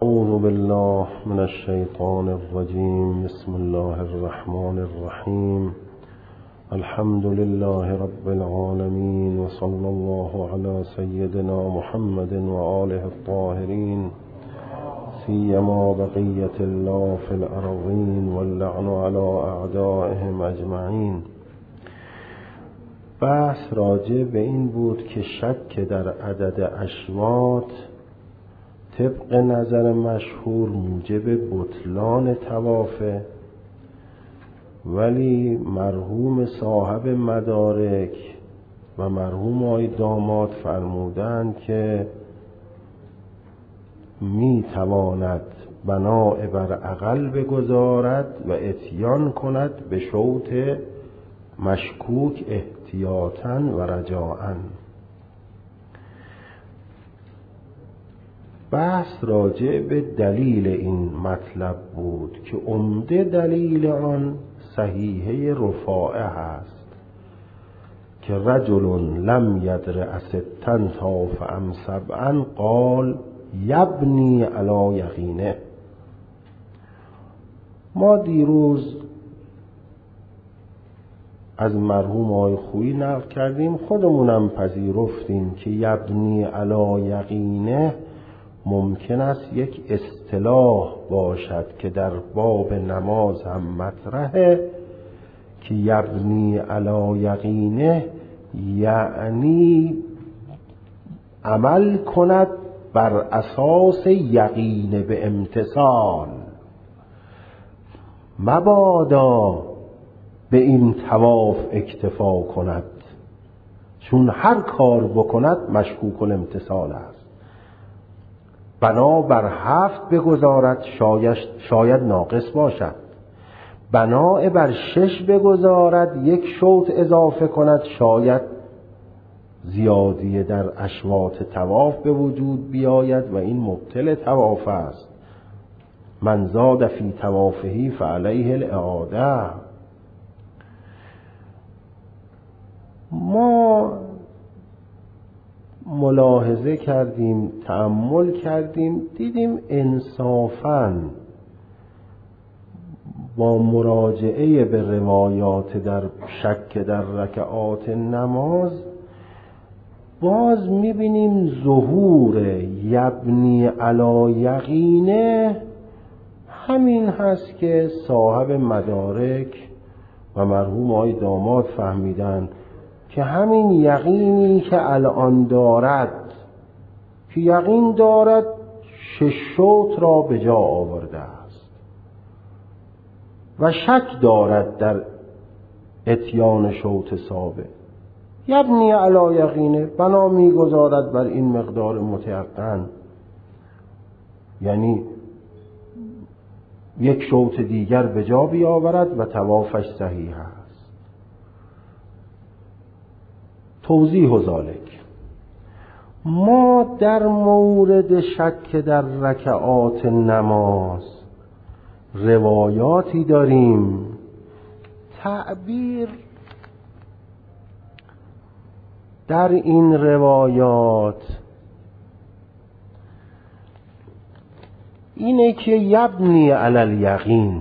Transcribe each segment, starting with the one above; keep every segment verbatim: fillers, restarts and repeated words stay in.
اعوذ بالله من الشیطان الرجیم. بسم الله الرحمن الرحیم. الحمد لله رب العالمین و صلی الله علی سیدنا محمد و آله الطاهرین سیما بقیة الله فی الارضین واللعن علی اعدائهم اجمعین. بحث راجع به این بود که شک در عدد اشواط طبق نظر مشهور موجب بطلان طوافه، ولی مرحوم صاحب مدارک و مرحوم آقای داماد فرمودند که می تواند بناء بر عقل بگذارد و اتیان کند به شوط مشکوک احتیاطاً و رجاءً. بحث راجع به دلیل این مطلب بود که عمده دلیل آن صحیحه رفاعه هست که رجل لم یدر ستن طاف ام سبعا قال یبنی علی یقینه. ما دیروز از مرحوم آقای خویی نقل کردیم، خودمونم پذیرفتیم که یبنی علی یقینه ممکن است یک اصطلاح باشد که در باب نماز هم مطرحه که یبنی علی یقینه یعنی عمل کند بر اساس یقین به امتثال، مبادا به این طواف اکتفا کند، چون هر کار بکند مشکوک الامتثال است. بنا بر هفت بگذارد شاید, شاید ناقص باشد، بنا بر شش بگذارد یک شوط اضافه کند شاید زیادی در اشواط طواف به وجود بیاید و این مبطل طواف است. من زاد فی طوافه فعلیه الاعاده. ما ملاحظه کردیم، تأمل کردیم، دیدیم انصافاً با مراجعه به روایات در شک در رکعات نماز باز میبینیم ظهور یبنی علی یقینه همین هست که صاحب مدارک و مرحوم آقای داماد فهمیدن که همین یقینی که الان دارد که یقین دارد شش شوط را به جا آورده است و شک دارد در اتیان شوط ثابت، یبنی علی یقینه بنا میگذارد بر این مقدار متیقن، یعنی یک شوط دیگر به جا بیاورد و طوافش صحیح است. توضیح ذالک، ما در مورد شک در رکعات نماز روایاتی داریم. تعبیر در این روایات اینه که یبنی علی الیقین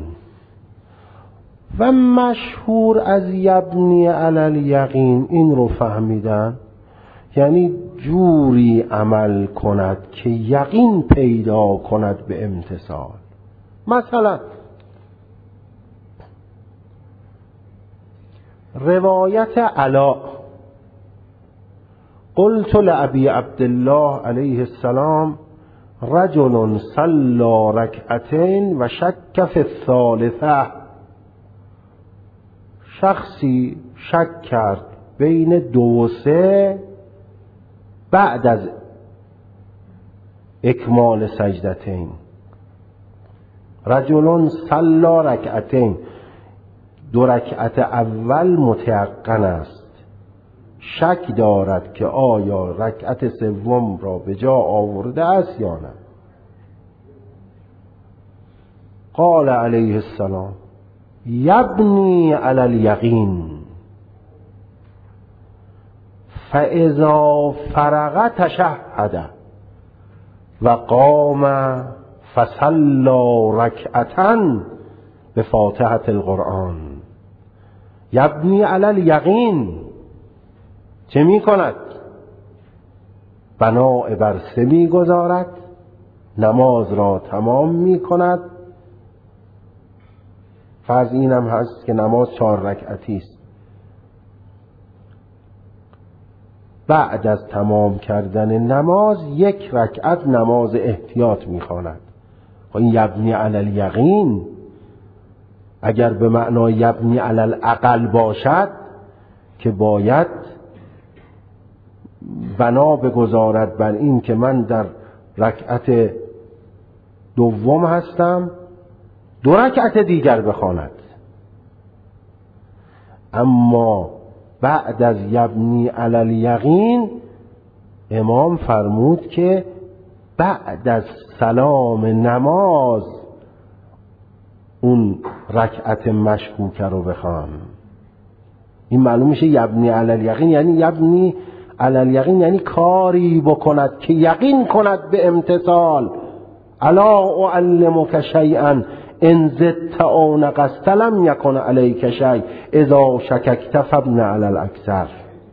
و مشهور از یبنی علی الیقین این رو فهمیدن یعنی جوری عمل کند که یقین پیدا کند به امتثال. مثلا روایت علا قلت لابی عبدالله علیه السلام رجل صلی رکعتین و شک فی الثالثه، شخصی شک کرد بین دو و سه بعد از اکمال سجدتین. رجل صلی رکعتین، دو رکعت اول متیقن است، شک دارد که آیا رکعت سوم را به جا آورده است یا نه. قال علیه السلام یبنی علی الیقین فاذا فرغ تشهد و قام فصلا رکعتا به فاتحة القرآن. یبنی علی الیقین، چه می کند؟ بنا بر سه می گذارد، نماز را تمام می کند. فرض اینم هست که نماز چهار رکعتی است. بعد از تمام کردن نماز یک رکعت نماز احتیاط می‌خواند. و این یبنی علی الیقین اگر به معنای یبنی علی الاقل باشد که باید بنا بگذارد بر این که من در رکعت دوم هستم، دو رکعت دیگر بخواند. اما بعد از یبنی علی الیقین امام فرمود که بعد از سلام نماز اون رکعت مشکوکه رو بخوام. این معلوم میشه یبنی علی الیقین یعنی یبنی علی الیقین یعنی کاری بکند که یقین کند به امتثال. الا اعلمک شیئا ان زدت او نقصت لم یکن علیک شیء اذا شککت فابن علی الاکثر.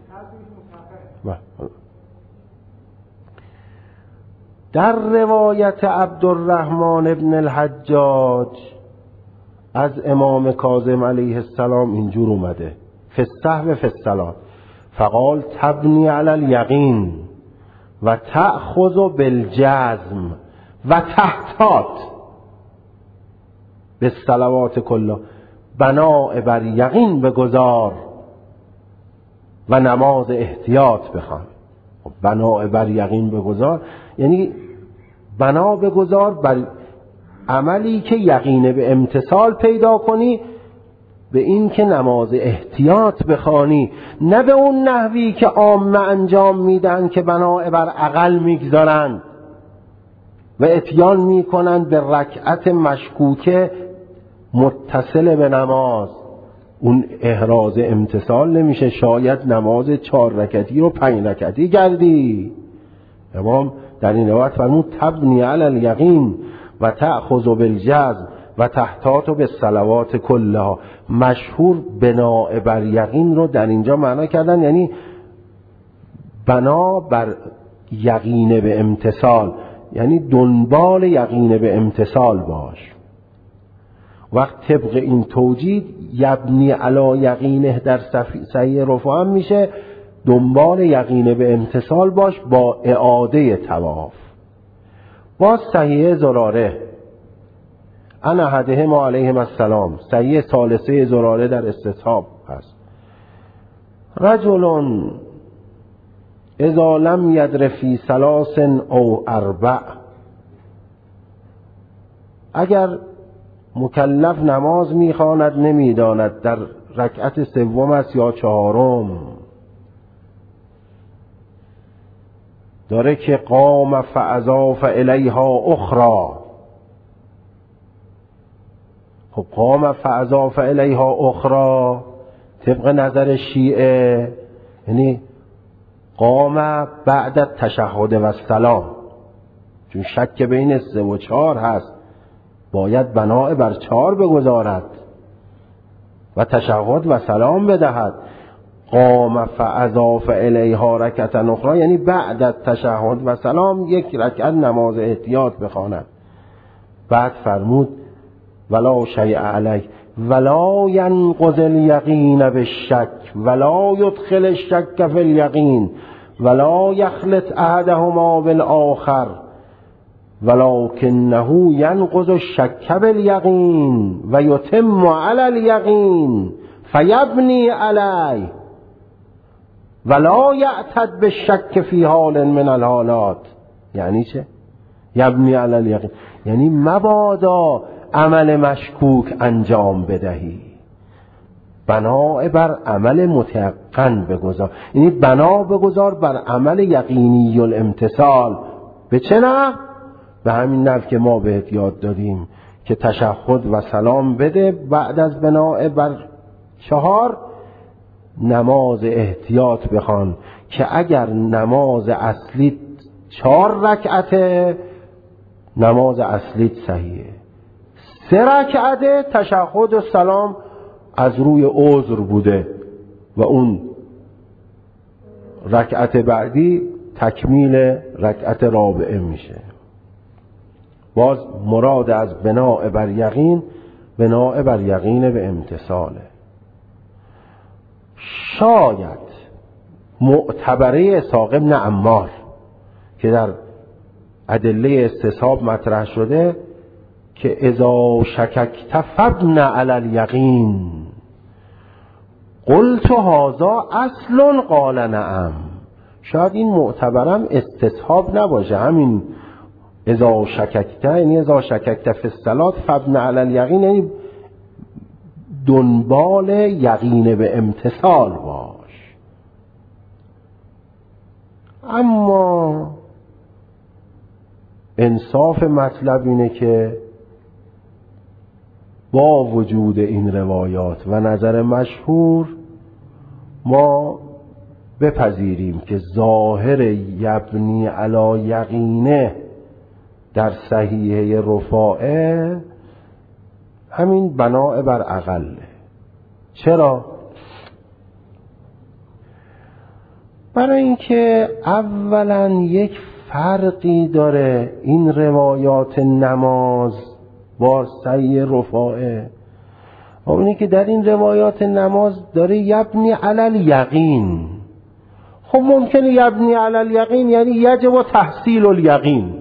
در روایت عبدالرحمن ابن الحجاج از امام کاظم علیه السلام اینجور اومده فی السهو فی الصلاة فقال تبنی علی الیقین و تأخذ بالجزم و تحتاط به صلوات کلا. بنا بر یقین بگذار و نماز احتیاط بخوان. بنا بر یقین بگذار یعنی بنا بگذار بر عملی که یقین به امتثال پیدا کنی، به این که نماز احتیاط بخوانی، نه به اون نحوی که عامه انجام میدن که بنا بر عقل میگذارن و اتیان میکنن به رکعت مشکوکه متصل به نماز. اون احراز امتثال نمیشه، شاید نماز چهار رکعتی رو پنج رکعتی گردی. امام در این روایت فرمود تبنی علی الیقین و تأخذ بالجزم و تحتاط بالصلوات کلها. مشهور بنا بر یقین رو در اینجا معنا کردن یعنی بنا بر یقین به امتثال، یعنی دنبال یقین به امتثال باش. وقت طبق این توجیه یبنی علی یقینه در صحیح رفع هم میشه دنبال یقین به امتثال باش با اعاده طواف. باز صحیح زراره انا احدهم علیهم السلام، صحیح ثالثه زراره در استصحاب هست. رجل اذا لم یدر فی ثلاث او اربع، اگر مکلف نماز میخواند نمیداند در رکعت سوم است یا چهارم، داره که قام فاضاف الیها اخرى. خب قام فاضاف الیها اخرى طبق نظر شیعه یعنی قام بعد التشهد و السلام، چون شک بین سه و چهار هست باید بنا بر چهار بگذارد و تشهد و سلام بدهد. قام فاضاف الیها رکعتا اخرى یعنی بعد از تشهد و سلام یک رکعت نماز احتیاط بخواند. بعد فرمود ولا شیء علیک ولا ینقض الیقین بالشک ولا یدخل الشک فی الیقین ولا یخلط احدهما بالآخر ولکنه ینقض الشک بالیقین و یتم علی الیقین فیبنی علیه ولا یعتد بالشک فی حال من الحالات. یعنی چه؟ یبنی علی الیقین یعنی مبادا عمل مشکوک انجام بدهی، بنا بر عمل متیقن بگذار، یعنی بنا بگذار بر عمل یقینی الامتثال. به چه نحو؟ به همین نحو که ما بهت یاد دادیم که تشهد و سلام بده، بعد از بنا بر چهار نماز احتیاط بخوان که اگر نماز اصلی چهار رکعته نماز اصلیت صحیحه. سه رکعته تشهد و سلام از روی عذر بوده و اون رکعت بعدی تکمیل رکعت رابعه میشه. باز مراد از بناء بر یقین، بناء بر یقین به امتثاله. شاید معتبره اسحاق بن عمار که در ادله استصحاب مطرح شده که اذا شککت فابن علی الیقین قلت هذا اصل قال نعم. شاید این معتبرم استصحاب نباشه، همین اذا شککت یعنی اذا شککت فی الصلاة فابن علی الیقین یعنی دنبال یقین به امتثال باش. اما انصاف مطلب اینه که با وجود این روایات و نظر مشهور ما بپذیریم که ظاهر یبنی علی یقینه در صحیحه رفاعه همین بناء بر عقله. چرا؟ برای اینکه اولا یک فرقی داره این روایات نماز با صحیح رفاعه. اونی که در این روایات نماز داره یبنی علی الیقین. خب ممکنه یبنی علی الیقین یعنی یجب تحصیل الیقین،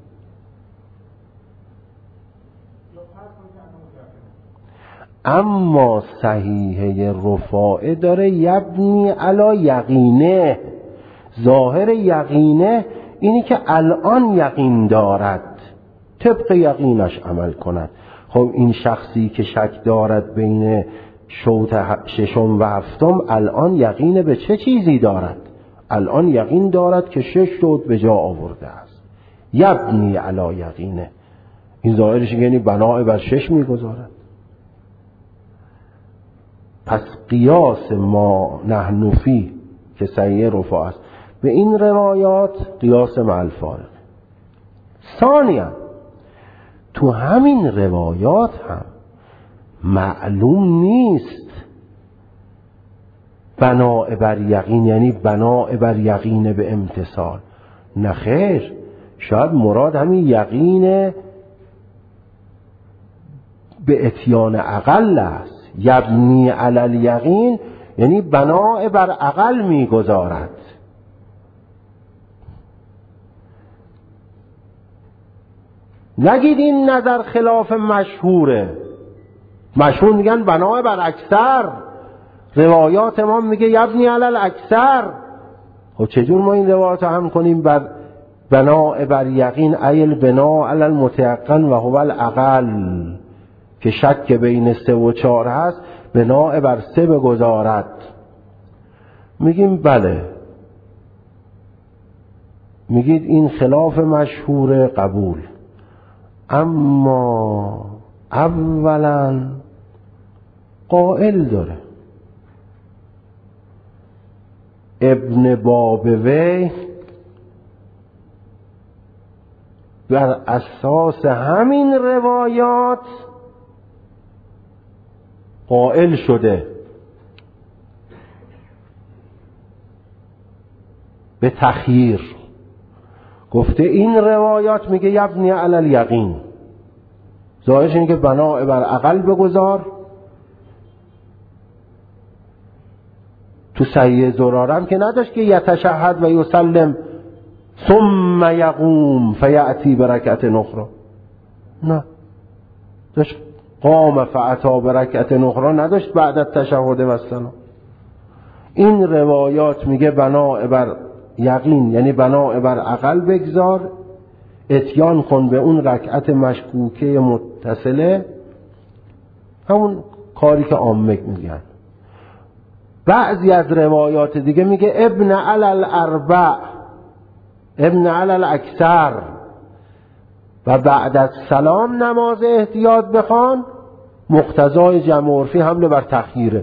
اما صحیحه رفاعه داره یبنی علی یقینه. ظاهر یقینه اینی که الان یقین دارد، طبق یقینش عمل کند. خب این شخصی که شک دارد بین شوط ششم و هفتم الان یقین به چه چیزی دارد؟ الان یقین دارد که شش شوط به جا آورده است. یبنی علی یقینه، این ظاهرش یعنی بناء بر شش میگذارد. پس قیاس ما نحن فی که صحیح رفاع است به این روایات قیاس مع الفارق. ثانیا تو همین روایات هم معلوم نیست بناء بر یقین یعنی بناء بر یقین به امتثال. نخیر، شاید مراد همین یقین به اتیان عقل است. یبنی علی الیقین یعنی بناء بر عقل میگذارد. نگید این نظر خلاف مشهوره. مشهور میگن بناء بر اکثر، روایات ما میگه یبنی علی الاکثر. خب چجور ما این روایات هم کنیم بر بناء بر یقین ایل بناء علی المتیقن و هو العقل که شک بین سه و چهار هست بناء بر سه بگذارد؟ میگیم بله. میگید این خلاف مشهور، قبول. اما اولا قائل داره ابن بابوی بر اساس همین روایات قائل شده به تخییر. گفته این روایات میگه یبنی علی الیقین، ظاهرش اینه که بناء بر عقل بگذار. تو صحیح زرارم که نداشت که یتشهد و یسلم ثم یقوم فیأتی برکعت اخرى، نه، داشت قام فاتی برکعت اخرى، نداشت بعد التشهد و السلام. این روایات میگه بناء بر یقین یعنی بناء بر عقل بگذار، اتیان کن به اون رکعت مشکوکه متصله، همون کاری که عامه میگن. بعضی از روایات دیگه میگه ابن علی الاربع، ابن علی الاکثر، و بعد از سلام نماز احتیاط بخوان. مقتضای جمع عرفی حمله بر تخییره.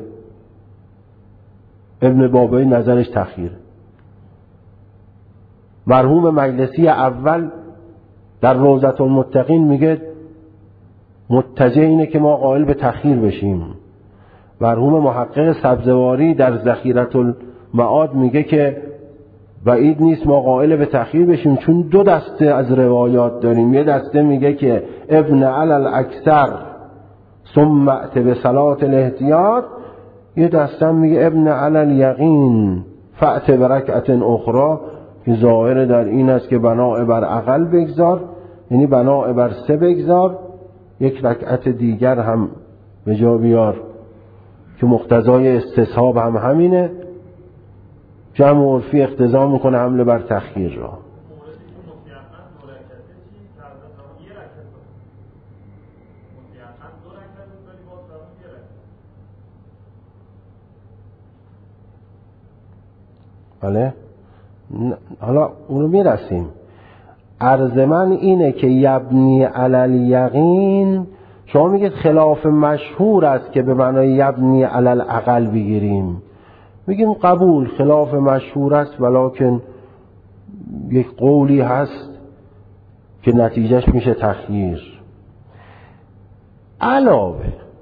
ابن بابوی نظرش تخییره. مرحوم مجلسی اول در روضة المتقین میگه متجه اینه که ما قائل به تأخیر بشیم. مرحوم محقق سبزواری در ذخیرة المعاد میگه که بعید نیست ما قائل به تأخیر بشیم، چون دو دسته از روایات داریم. یه دسته میگه که ابن علی الاکثر ثم ات به صلاة الاحتیاط، یه دسته میگه ابن علی الیقین فأت برکعت اخرى، که ظاهر در این است که بناء بر عقل بگذار، یعنی بناء بر سه بگذار، یک رکعت دیگر هم به جا بیار، که مقتضای استصحاب هم همینه. جمع عرفی اقتضا میکنه حمله بر تأخیر را. بله حالا اونو میرسیم. عرض من اینه که یبنی علی الیقین، شما میگید خلاف مشهور است که به معنای یبنی علی العقل بگیریم. میگیم قبول، خلاف مشهور است، ولکن یک قولی هست که نتیجهش میشه تخییر. علاوه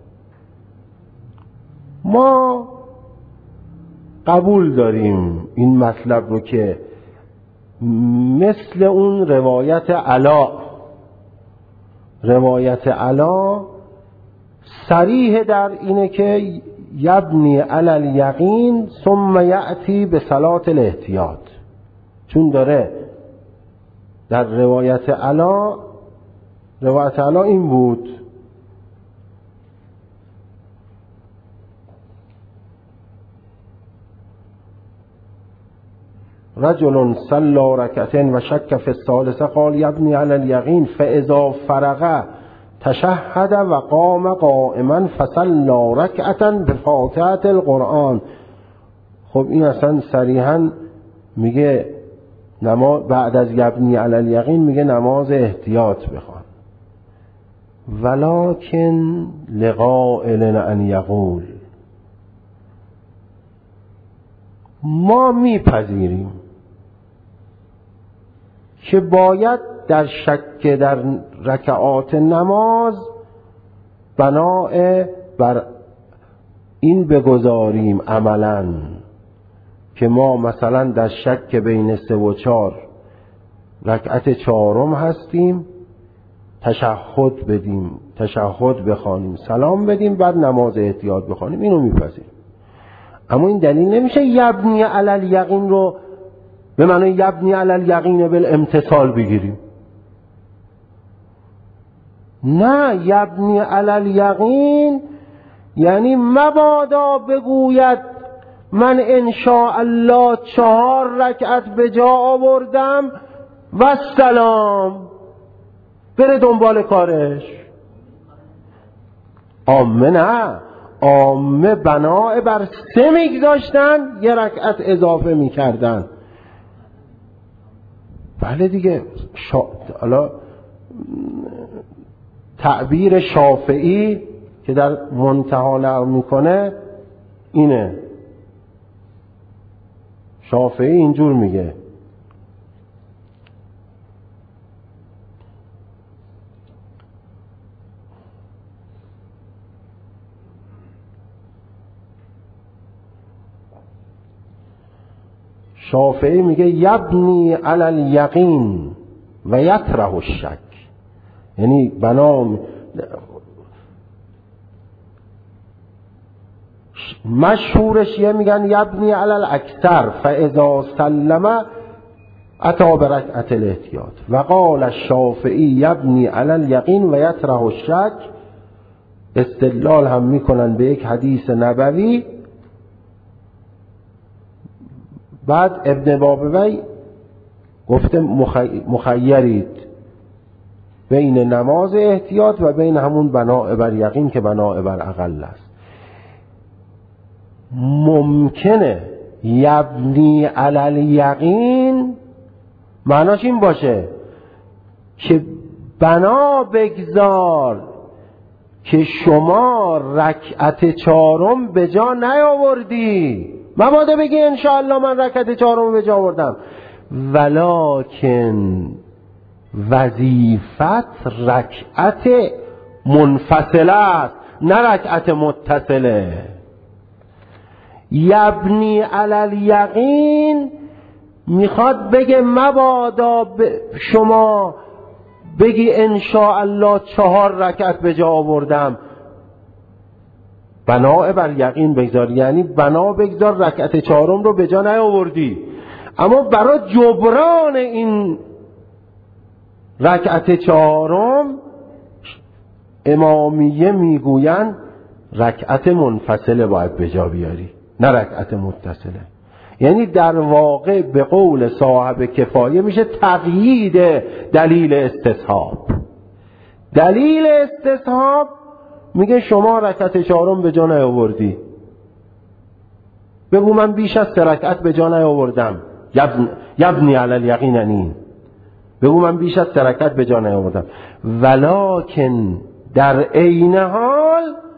ما قبول داریم این مطلب رو که مثل اون روایت علا، روایت علا صریح در اینه که یبنی علی الیقین ثم یأتی به صلاة الاحتیاط، چون داره در روایت علا، روایت علا این بود رجل صلى ركعتين و شک فی الثالثه قال یبنی علی الیقین فاذا فرغ تشهد و قام قائما فصلى ركعتا بفاتحة القرآن. خب این اصلا صریحا میگه نماز بعد از یبنی علی الیقین میگه نماز احتیاط بخوان. ولکن لقائل ان یقول، ما میپذیریم که باید در شک در رکعات نماز بناء بر این بگذاریم عملا که ما مثلا در شک بین سه و چار رکعت چهارم هستیم، تشهد بدیم، تشهد بخوانیم، سلام بدیم، بعد نماز احتیاط بخوانیم. اینو میپذیریم. اما این دلیل نمیشه یبنی علی الیقین رو به معنی یبنی علی الیقین بالامتثال بگیریم. نه، یبنی علی الیقین یعنی مبادا بگوید من انشاء الله چهار رکعت به جا آوردم و سلام، بره دنبال کارش. عامه نه، عامه بناء بر سه میگذاشتن، یه رکعت اضافه میکردن. بله دیگه، شا... حالا تعبیر شافعی که در منتهی نقل میکنه اینه. شافعی اینجور میگه شافعی میگه یبنی علی الیقین و یطرح الشک، یعنی بنام مشهورش یه میگن یبنی علی الاکثر فاذا سلم اتی برکعت الاحتیاط، و قال الشافعی یبنی علی الیقین و یطرح الشک. استدلال هم میکنن به یک حدیث نبوی. بعد ابن بابوی گفته مخیرید بین نماز احتیاط و بین همون بناء بر یقین که بناء بر عقل است. ممکنه یبنی علی الیقین معناش این باشه که بنا بگذار که شما رکعت چهارم به جا نیاوردی، مبادا بگی انشاءالله من رکعت چهارم به جا آوردم، ولکن وظیفت رکعت منفصله است نه رکعت متصله. یبنی علی الیقین میخواد بگه مبادا شما بگی انشاءالله چهار رکعت به جا آوردم، بنا بر یقین بگذار، یعنی بنا بگذار رکعت چهارم رو به جا نیاوردی. اما برای جبران این رکعت چهارم امامیه میگوین رکعت منفصله باید به جا بیاری نه رکعت متصله. یعنی در واقع به قول صاحب کفایه میشه تقیید دلیل استصحاب. دلیل استصحاب میگه شما رکعت چهارم به جا نیاوردی، بگو من بیش از سه رکعت به جا نیاوردم، یبن یبنی علی الیقین این، بگو من بیش از سه رکعت به جا نیاوردم. ولکن در عین حال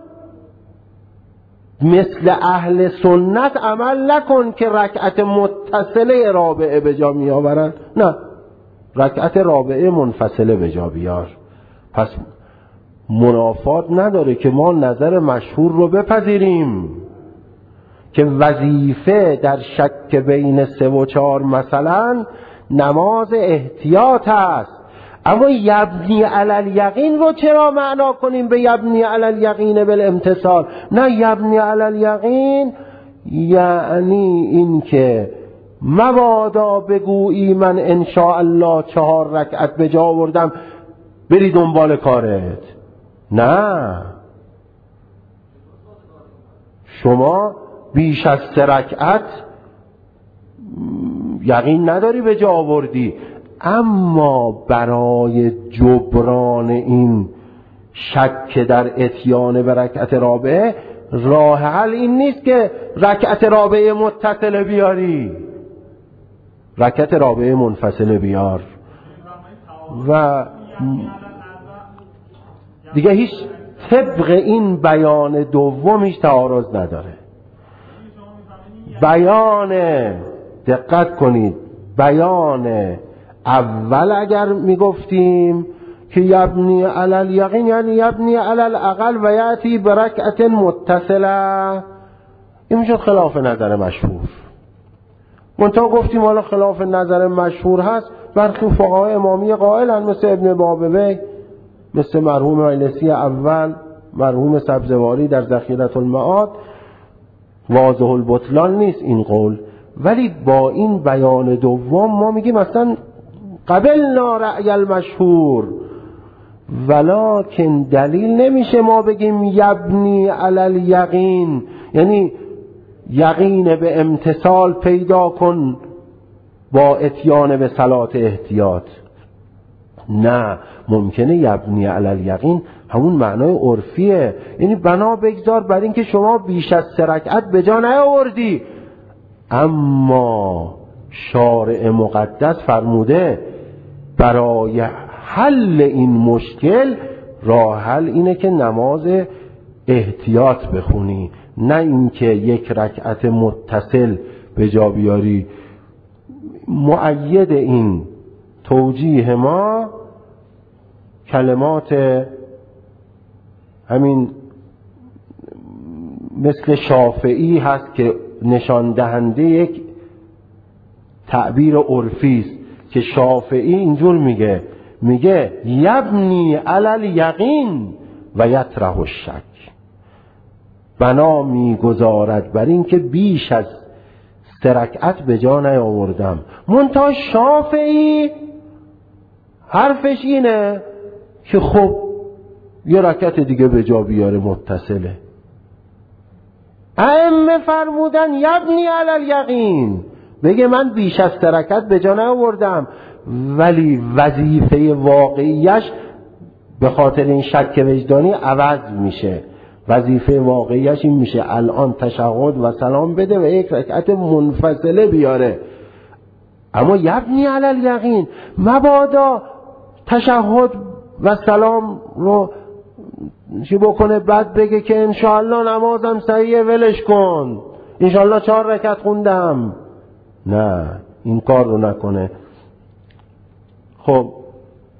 مثل اهل سنت عمل نکن که رکعت متصله رابعه به جا می آورن، نه، رکعت رابعه منفصله به جا بیار. پس منافات نداره که ما نظر مشهور رو بپذیریم که وظیفه در شک بین سه و چهار مثلا نماز احتیاط است. اما یبنی علی الیقین رو چرا معنا کنیم به یبنی علی الیقین بالامتصال؟ نه، یبنی علی الیقین یعنی این که مبادا بگویی من انشاءالله چهار رکعت به جا آوردم بری دنبال کارت. نه، شما بیش از سه رکعت یقین نداری به جا آوردی، اما برای جبران این شک در اتیان به رکعت رابعه راه حل این نیست که رکعت رابعه متصله بیاری، رکعت رابعه منفصله بیار. و دیگه هیچ طبق این بیان دوم هیچ تعارض نداره. بیان، دقت کنید، بیان اول اگر میگفتیم که یبنی علی الیقین یعنی یبنی علی الاقل و یأتی برکعت متصله، این میشد خلاف نظر مشهور. منتها گفتیم حالا خلاف نظر مشهور هست، برخی فقهای امامی قائلن مثل ابن بابوی، مثل مرحوم مجلسی اول، مرحوم سبزواری در ذخیرة المعاد. واضح البطلان نیست این قول، ولی با این بیان دوم ما میگیم مثلا قبلنا رأی المشهور، ولکن دلیل نمیشه ما بگیم یبنی علی الیقین یعنی یقین به امتصال پیدا کن با اتیان به صلات احتیاط. نه، ممکنه یبنی علی الیقین همون معنای عرفیه، یعنی بنا بگذار بر این که شما بیش از سه رکعت به جا نیاوردی، اما شارع مقدس فرموده برای حل این مشکل راه حل اینه که نماز احتیاط بخونی، نه اینکه یک رکعت متصل به جا بیاری. مؤید این توجیه ما کلمات همین مثل شافعی هست که نشان دهنده یک تعبیر عرفی است که شافعی اینجور میگه، میگه یبنی علی الیقین و یطرح الشک، بنا میگذارد بر این که بیش از سه رکعت به جا نیاوردم. منتها شافعی حرفش اینه که خب یه رکعت دیگه به جا بیاره متصله. ائمه فرمودن یبنی علی الیقین، بگه من بیش از سه رکعت به جا نیاوردم، ولی وظیفه واقعیش به خاطر این شک وجدانی عوض میشه. وظیفه واقعیش این میشه الان تشهد و سلام بده و یک رکعت منفصله بیاره. اما یبنی علی الیقین مبادا تشهد و سلام رو چی بکنه بعد بگه که انشاءالله نمازم صحیحه ولش کن، انشاءالله چهار رکعت خوندم. نه، این کار رو نکنه. خب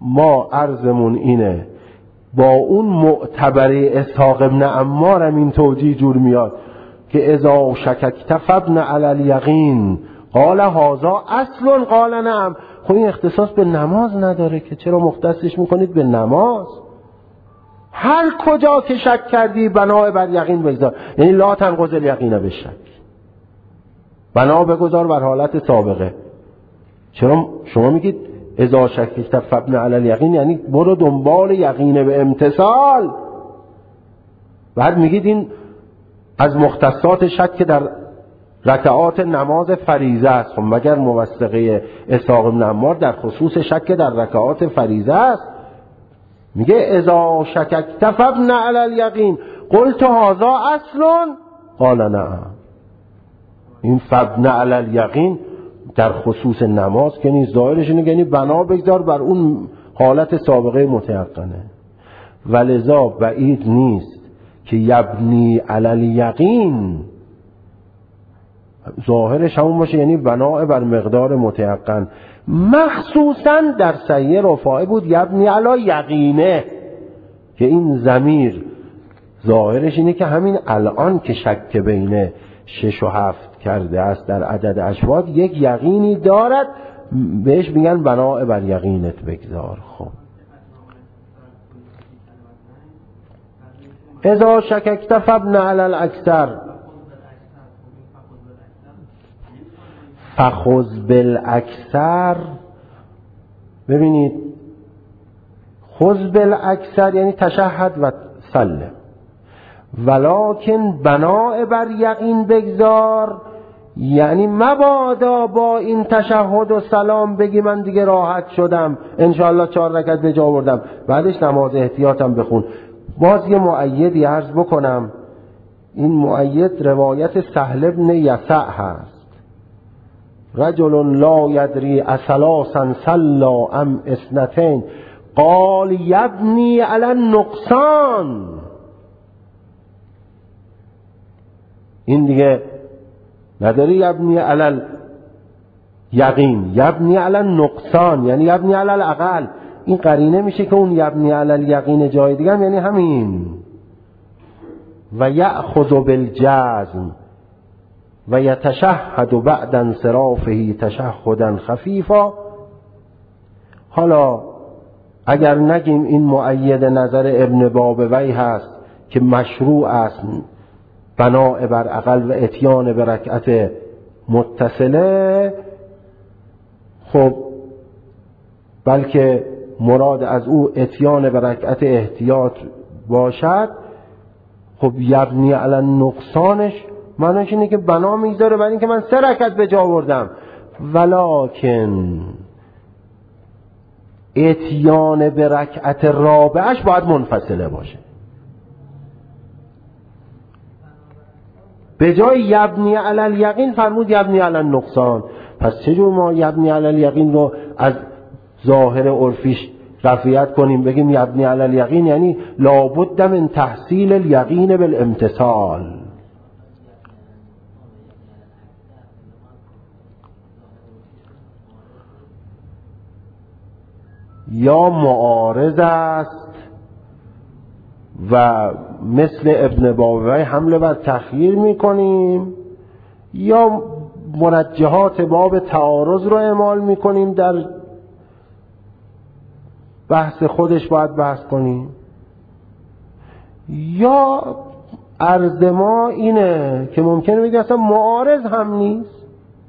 ما عرضمون اینه با اون معتبره اسحاق ابن عمار هم این توجیه جور میاد که اذا شککت فابن علی الیقین قال هذا اصل قال نعم. خب این اختصاص به نماز نداره که چرا مختصش میکنید به نماز؟ هر کجا که شک کردی بنا بر یقین بگذار، یعنی لا تنقض الیقین بالشک، بنا بگذار بر حالت سابقه. چرا شما میگید اذا شککت فابن علی الیقین یعنی برو دنبال یقین به امتثال، بعد میگید این از مختصات شک در رکعات نماز فریضه است. خب مگر موثقه اسحاق بن عمار در خصوص شک در رکعات فریضه است؟ میگه اذا شککت فابن علی الیقین قلت هذا اصل قال نعم. این فابن علی الیقین در خصوص نماز که نیست، ظاهرش اینه یعنی بنا بگذار بر اون حالت سابقه متیقنه. ولذا بعید نیست که یبنی علی الیقین ظاهرش همون باشه، یعنی بنا بر مقدار متیقن. مخصوصا در صحیح رفاعه بود یبنی علی یقینه، که این ضمیر ظاهرش اینه که همین الان که شک بین شش و هفت کرده است در عدد اشواط یک یقینی دارد، بهش میگن بنا بر یقینت بگذار. خب اذا شککت فابن علی الاکثر فخذ بالاکثر. ببینید خذ بالاکثر یعنی تشهد و سلم، ولکن بنا بر یقین بگذار یعنی مبادا با این تشهد و سلام بگی من دیگه راحت شدم انشاءالله چهار رکعت به جا آوردم بعدش نماز احتیاطم بخون. باز یه مؤیدی عرض بکنم، این مؤید روایت سهل بن یسع هست. رجل لا یدری اثلاثا صلا ام اثنتین قال یبنی علی النقصان. این دیگه نداری یبنی علی یقین، یبنی علی النقصان یعنی یبنی علی الاقل. این قرینه میشه که اون یبنی علی الیقین جای دیگه یعنی همین. و یأخذ بالجزم و یتشهد بعد انصرافه تشهدا خفیفا. حالا اگر نگیم این مؤید نظر ابن بابوی هست که مشروع است بنا بر اقل و اتیان به رکعت متصله، خب بلکه مراد از او اتیان به رکعت احتیاط باشد، خب یبنی علی نقصانش معنیش اینه که بنا میذاره برای اینکه من سه رکعت به جا آوردم، ولکن اتیان به رکعت رابعش باید منفصله باشه. به جای یبنی علی الیقین فرمود یبنی علی النقصان. پس چجور ما یبنی علی الیقین رو از ظاهر عرفیش رفعیت کنیم بگیم یبنی علی الیقین یعنی لابد من تحصیل الیقین بالامتثال؟ یا معارض است و مثل ابن بابوی حمله بر تخییر میکنیم، یا مرجحات باب تعارض رو اعمال میکنیم در بحث خودش باید بحث کنیم، یا عرض ما اینه که ممکنه بگه اصلا معارض هم نیست.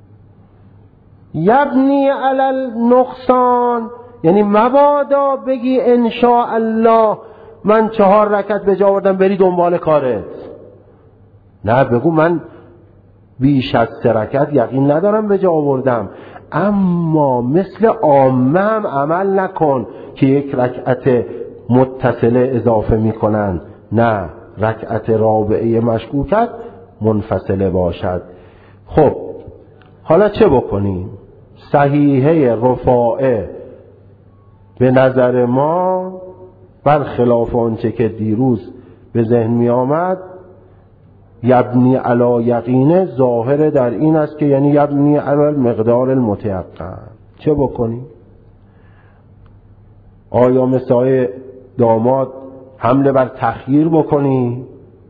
یبنی علی النقصان یعنی مبادا بگی ان شاء الله من چهار رکعت به جا آوردم بری دنبال کارت. نه، بگو من بیش از سه رکعت یقین ندارم به جا آوردم، اما مثل عامه هم عمل نکن که یک رکعت متصله اضافه میکنن، نه، رکعت رابعه مشکوکت منفصله باشد. خب حالا چه بکنیم؟ صحیحه رفاعه به نظر ما برخلاف آنچه که دیروز به ذهن می آمد یبنی علی یقینه ظاهر در این است که یعنی یبنی علی مقدار المتیقن. چه بکنیم؟ آیا مثل آقای داماد حمله بر تخییر بکنی؟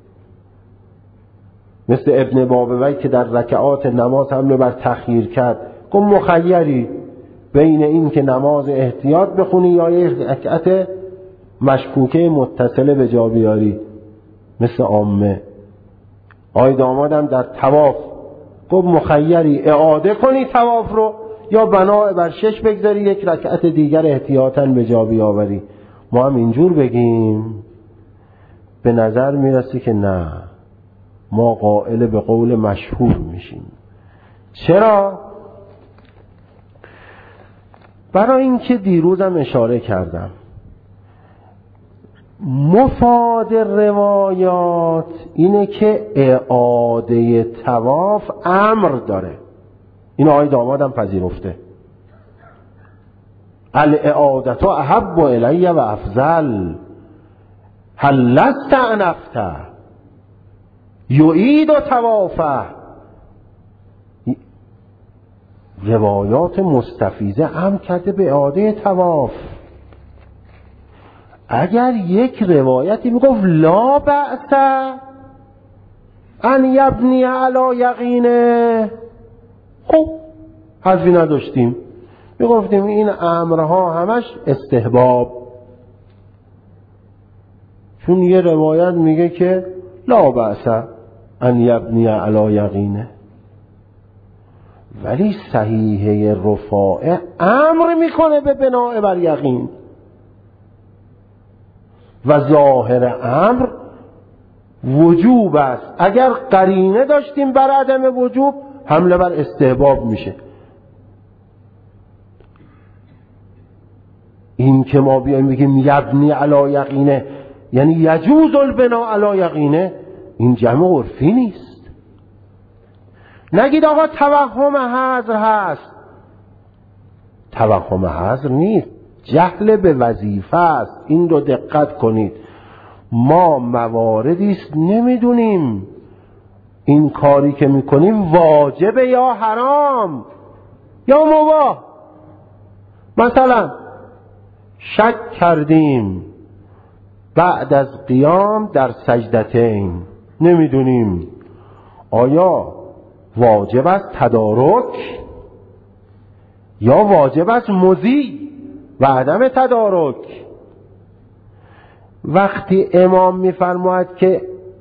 مثل ابن بابوی که در رکعات نماز حمله بر تخییر کرد، گفت مخیری بین این که نماز احتیاط بخونی یا یک رکعت مشکوکه متصله به جا بیاری مثل عامه. آقای دامادم در طواف گفت مخیری اعاده کنی طواف رو یا بنا بر شش بگذاری یک رکعت دیگر احتیاطاً به جا بیاوری. ما هم اینجور بگیم؟ به نظر میرسی که نه، ما قائل به قول مشهور میشیم. چرا؟ برای اینکه دیروزم اشاره کردم مفاد روایات اینه که اعاده طواف امر داره. این آقای دامادم پذیرفته. الاعادة احب الی و افضل هل لست انفته یعید طوافه. روایات مستفیضه امر کرده به اعاده طواف. اگر یک روایتی میگفت لا بأس ان یبنی علی یقینه، خب حرفی نداشتیم، میگفتیم این امرها همش استحباب، چون یه روایت میگه که لا بأس ان یبنی علی یقینه. ولی صحیحه رفاعه امر میکنه به بناء بر یقین و ظاهر امر وجوب است. اگر قرینه داشتیم بر عدم وجوب حمله بر استحباب میشه. این که ما بیایم بگیم یبنی علی یقینه یعنی یجوز البناء علی یقینه، این جمع عرفی نیست. نگید آقا توهم حذر هست، توهم حذر نیست، جهل به وظیفه است. این رو دقت کنید. ما مواردی است نمیدونیم این کاری که میکنیم واجبه یا حرام یا مباح. مثلا شک کردیم بعد از قیام در سجدتین، نمیدونیم آیا واجب است تدارک یا واجب است مضی و عدم تدارک. وقتی امام میفرماید که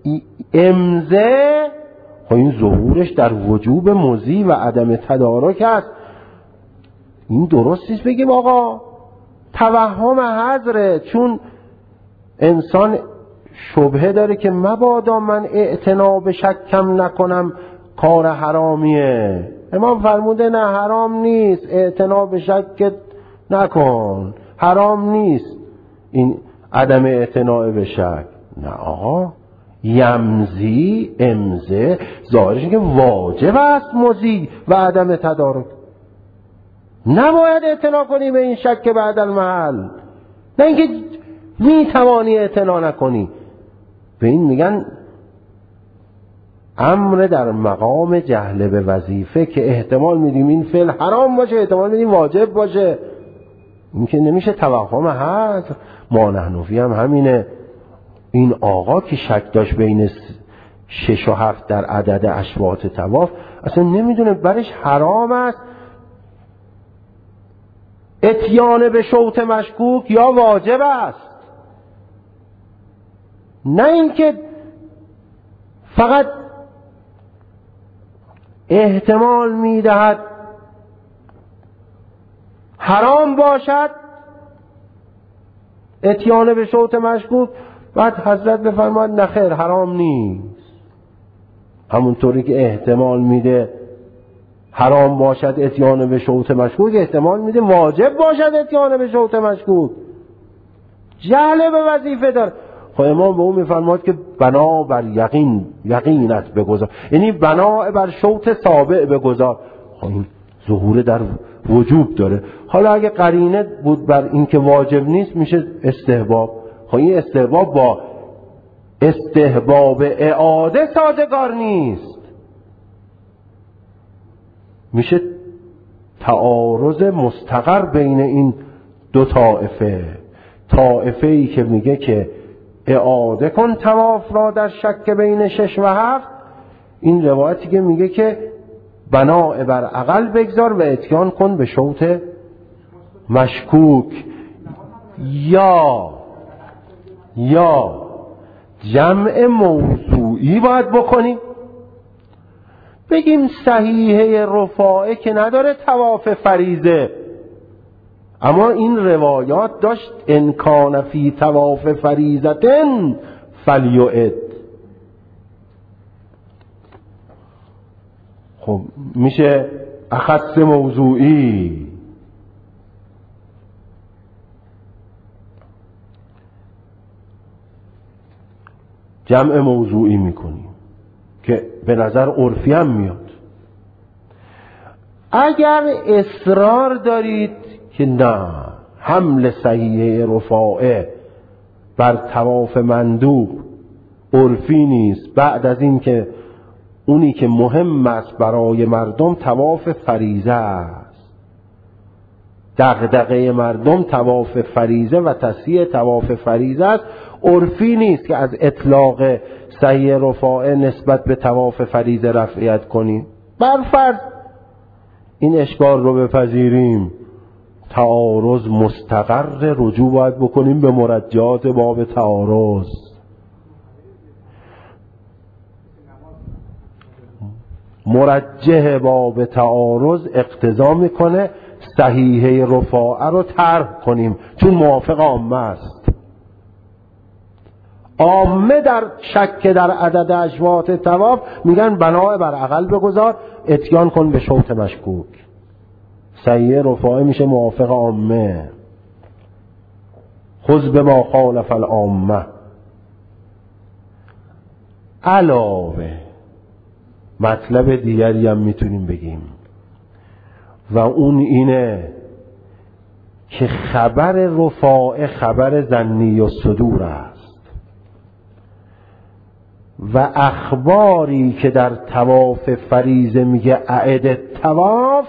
امضه، خب این ظهورش در وجوب مضی و عدم تدارک است. این درست نیست بگیم آقا توهم حذره، چون انسان شبهه داره که مبادا من اعتنا به شکم نکنم کار حرامیه. امام فرموده نه حرام نیست، اعتنا به شک نکن، حرام نیست این عدم اعتنا به شک. نه آقا، یمزی امزه ظاهرش که واجب است مضی و عدم تدارک، نباید اعتنا کنی به این شک بعد المحل، نه اینکه می توانی اعتنا نکنی. به این میگن امر در مقام جهل به وظیفه که احتمال میدیم این فعل حرام باشه، احتمال میدیم واجب باشه. این که نمیشه توهم هست. ما نحنفی هم همینه. این آقا که شک داشت بین شش و هفت در عدد اشواط طواف، اصلا نمیدونه برش حرام است اتیان به شوط مشکوک یا واجب است. نه اینکه فقط احتمال میدهد حرام باشد اتیان به شوط مشکوک، بعد حضرت بفرماید نخیر حرام نیست. همونطوری که احتمال میده حرام باشد اتیان به شوط مشکوک، احتمال میده واجب باشد اتیان به شوط مشکوک. جهل به وظیفه داره. خب امام به اون میفرماید که بنا بر یقین یقینت بگذار، یعنی بنا بر شوط سابع بگذار. خب این ظهور در وجوب داره. حالا اگه قرینه بود بر این که واجب نیست میشه استحباب. خب این استحباب با استحباب اعاده سازگار نیست، میشه تعارض مستقر بین این دو طائفه. طائفه ای که میگه که اعاده کن طواف را در شک بین شش و هفت، این روایتی که میگه که بنا بر عقل بگذار و اتیان کن به شوط مشکوک. یا یا جمع موضوعی باید بکنیم، بگیم صحیحه رفاعه که نداره طواف فریضه، اما این روایات داشت ان کان فی طواف فریضتن فلیعد. خب میشه اخص موضوعی. جمع موضوعی میکنیم که به نظر عرفی هم میاد. اگر اصرار دارید که نه حمل صحیحه رفاعه بر طواف مندوب عرفی نیست، بعد از این که اونی که مهم است برای مردم طواف فریضه است، دغدغه مردم طواف فریضه و تصحیح طواف فریضه است، عرفی نیست که از اطلاق صحیح رفاعه نسبت به طواف فریضه رفعیت کنیم. برفرض این اشکال رو بپذیریم، تعارض مستقر، رجوع باید بکنیم به مرجعات باب تعارض. مرجح باب تعارض اقتضا میکنه صحیحه رفاعه رو ترک کنیم، چون موافق عامه است. عامه در شک در عدد اشواط طواف میگن بنا بر عقل بگذار، اتیان کن به شوط مشکوک. صحیحه رفاعه میشه موافق عامه. خذ بما خالف العامه. علاوه مطلب دیگری هم میتونیم بگیم و اون اینه که خبر رفاعه خبر ظنی و صدور است و اخباری که در طواف فریضه میگه اعد طواف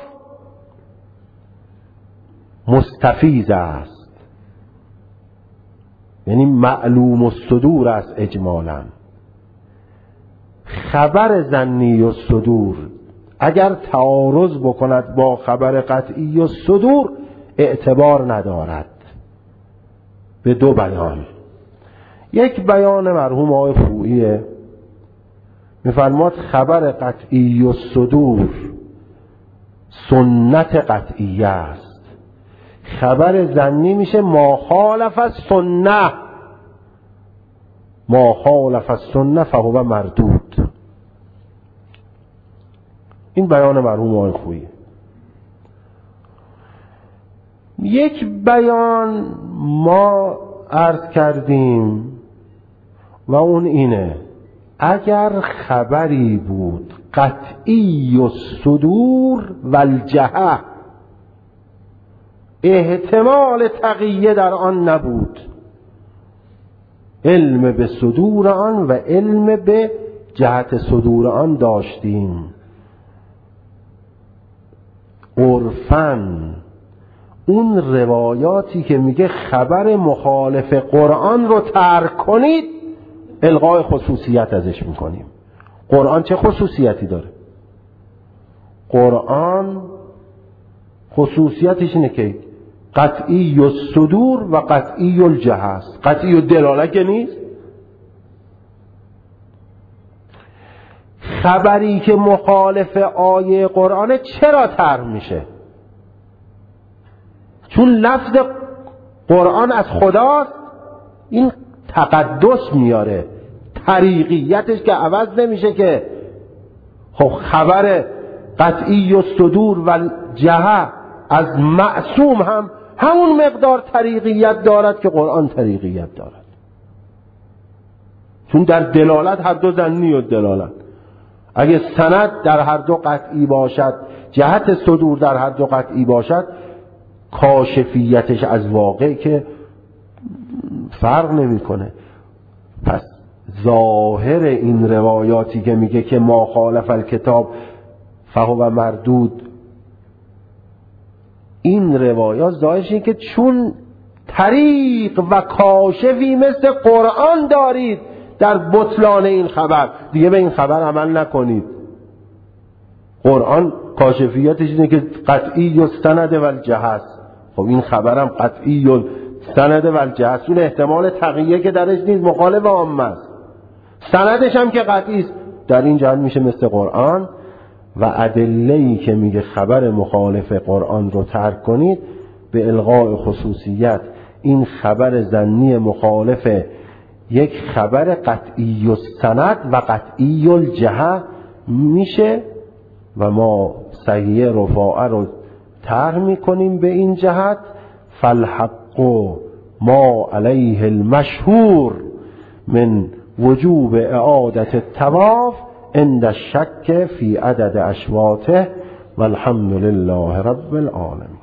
مستفیض است، یعنی معلوم الصدور است اجمالاً. خبر ظنی و صدور اگر تعارض بکند با خبر قطعی و صدور اعتبار ندارد به دو بیان. یک بیان مرحوم آقای خوییه، میفرماد خبر قطعی و صدور سنت قطعیه است، خبر ظنی میشه ما خالف السنه، ما خالف السنه فهو مردود. این بیان مرحوم آقای خوییه. یک بیان ما عرض کردیم و اون اینه اگر خبری بود قطعی و صدور و الجهه، احتمال تقیه در آن نبود، علم به صدور آن و علم به جهت صدور آن داشتیم، عرفاً اون روایاتی که میگه خبر مخالف قرآن رو ترک کنید الغای خصوصیت ازش میکنیم. قرآن چه خصوصیتی داره؟ قرآن خصوصیتش اینه که قطعی و صدور و قطعی الجهه است. قطعی و دلاله که نیست. خبری که مخالف آیه قرآن چرا ترک میشه؟ چون لفظ قرآن از خداست، این تقدس میاره، طریقیتش که عوض نمیشه که. خب خبر قطعی و صدور و جهه از معصوم هم همون مقدار طریقیت دارد که قرآن طریقیت دارد، چون در دلالت هر دو ظنی و دلالت. اگه سند در هر دو قطعی باشد، جهت صدور در هر دو قطعی باشد، کاشفیتش از واقع که فرق نمیکنه. پس ظاهر این روایاتی که میگه که ما خالف الکتاب فهو مردود، این روایات ظاهرش اینه که چون طریق و کاشفی مثل قرآن دارید در بطلان این خبر، دیگه به این خبر عمل نکنید. قرآن کاشفیاتش اینه که قطعی و سند و الجهه است. خب این خبرم قطعی و سند و الجهه است، اون احتمال تقیه که درش نیست، مخالف عامه است. سندش هم که قطعی است، در این جهت میشه مثل قرآن. و ادله‌ای که میگه خبر مخالف قرآن رو ترک کنید، به الغاء خصوصیت این خبر ظنی مخالف یک خبر قطعی السند و قطعی الجهه میشه و ما صحیح رفاعه رو طرح میکنیم به این جهت. فالحق ما علیه المشهور من وجوب اعادت الطواف عند الشک فی عدد اشواطه والحمد لله رب العالمین.